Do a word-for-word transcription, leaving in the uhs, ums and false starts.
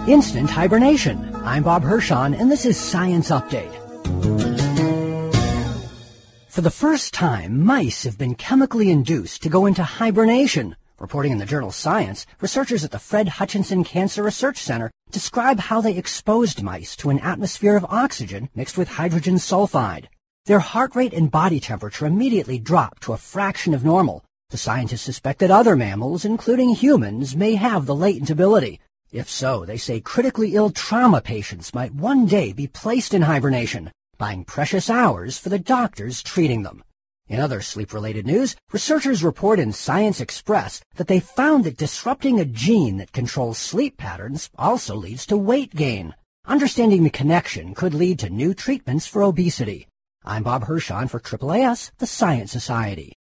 Instant hibernation. I'm Bob Hirschon, and this is Science Update. For the first time, mice have been chemically induced to go into hibernation. Reporting in the journal Science, researchers at the Fred Hutchinson Cancer Research Center describe how they exposed mice to an atmosphere of oxygen mixed with hydrogen sulfide. Their heart rate and body temperature immediately dropped to a fraction of normal. The scientists suspect that other mammals, including humans, may have the latent ability. If so, they say critically ill trauma patients might one day be placed in hibernation, buying precious hours for the doctors treating them. In other sleep-related news, researchers report in Science Express that they found that disrupting a gene that controls sleep patterns also leads to weight gain. Understanding the connection could lead to new treatments for obesity. I'm Bob Hirschon for A A A S, the Science Society.